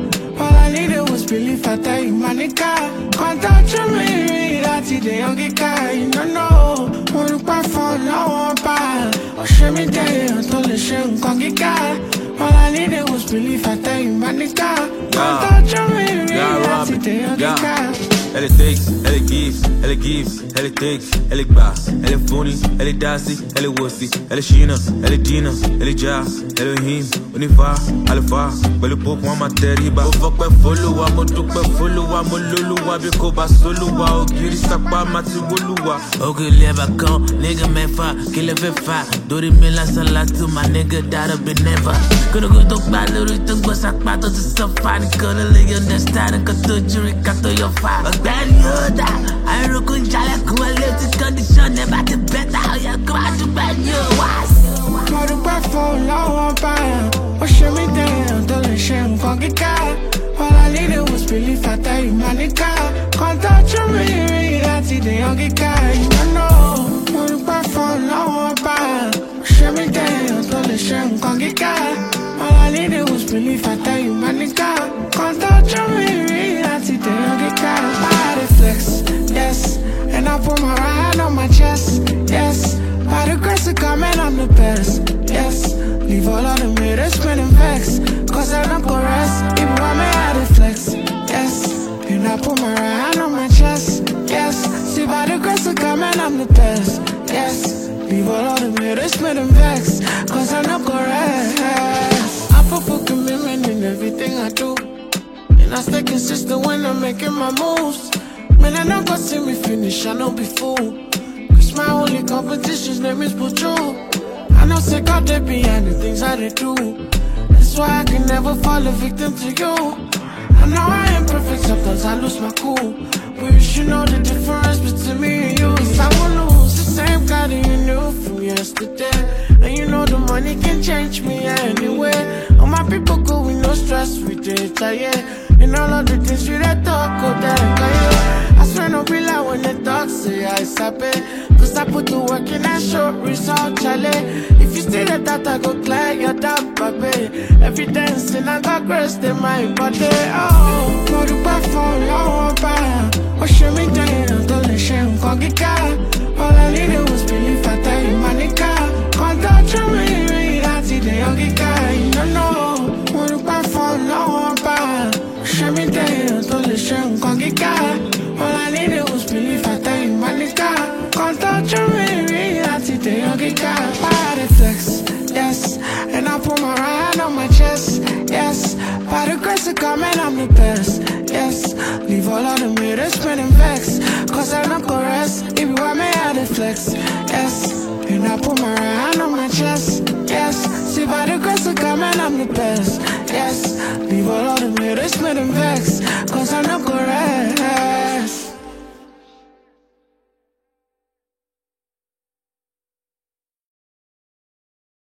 All I needed was belief, I tell you, my nigga. Can't touch me, that's the young guy. You don't know, wanna buy for no one buy. Or show me day, until the shame can't get guy. All I needed was belief, I tell you, my nigga. Can't touch me, that's the young guy. Elle est takes, elle est gives, elle est gives, elle est takes, elle est bass, elle est funny, elle est dassy, elle est wussy, elle est Sheena, elle est Dina, elle est Ja, elle est Him, on y va, elle va, pẹ̀lú pop wọn máa tẹríba. Mo fọpẹ́ f'Olúwa, mo dúpẹ́ f'Olúwa, mo lólúwa bí kò bá sólúwa, ògiri sápá máa ti wólúwa. Ògiri ẹ̀bà kan, nigga mẹ́fà, kí lè fẹ́ fà, dórí mi lásán látú, my nigga that'll be never. Kórógó tó gbà lórí tó gbọ́ sápá tó ti sọ́fà, nìkan ló lè understand, nǹkan tó jírí ká tó yọ fà. Ọ̀gbẹ́ni yóò dá, àìrókò ń jalè kún ẹ létí condition ẹ̀ bá ti bẹ́tà, ọ̀yà kó àdúgbò yóò wá sí. Mo dúpẹ́ fún lọ́wọ́ báyà, ó ṣe mí dẹ̀yàn tó lè ṣe nǹkan kíkà. All I needed was belief, I tell you, my nigga. Can't touch me, láti dẹ̀yàn kíkà. You don't know, mo dúpẹ́ fún lọ́wọ́ báyà, ó ṣe mí dẹ̀yàn tó lè ṣe nǹkan kíkà. All I needed was belief, I tell you, my nigga. Can't touch me, láti dẹ̀yàn kíkà. I had a flex, yes, and I put my right hand on my chest, yes. By the grace of God, man, I'm the best, yes. Leave all of them haters spinning vex, cause I don't go rest, even when me had a flex, yes. And I put my right hand on my chest, yes. See, by the grace of God, man, I'm the best, yes. Leave all of them haters spinning vex, cause I don't go rest. I put full commitment in everything I do, and I stay consistent when I'm making my moves. Man, I don't go see me finish, I know be fool. My only competition's name is Buju. I know say God they behind the things that they do. That's why I can never fall a victim to you. I know I ain't perfect, sometimes I lose my cool, but you should know the difference between me and you. Cause I won't lose the same guy that you knew from yesterday. And you know the money can change me anyway. All my people go with no stress, we did yeah. And all of the things we that talk, go down, yeah. I swear no be like when they talk, say I sabi. Cause I put the work in that short result, Charlie. If you stay that I go clear your damn baby. Every dance and I got grace, they my body. Oh, mo dúpẹ́ fún lọ́wọ́ báyà, ó ṣe mí dẹ̀yàn tó lè ṣe nǹkan kíkà. All I needed was belief, I tell you, my nigga. Can't touch me, láti dẹ̀yàn kíkà. You don't know, mo dúpẹ́ fún lọ́wọ́ báyà, ó ṣe mí dẹ̀yàn tó lè ṣe nǹkan kíkà. All I needed was belief, I tell you, my nigga. Can't touch me, láti dẹ̀yàn kíkà. I had a flex, yes, and I put my right hand on my chest, yes. By the grace of God, man, I'm the best, yes. Leave all of them haters spinning vex, cause I don't go rest, even when me had a flex, yes. And I put my right hand on my chest, yes. See, by the grace of God, man, I'm the best, yes. Leave all of them haters spinning vex, cause I don't go rest.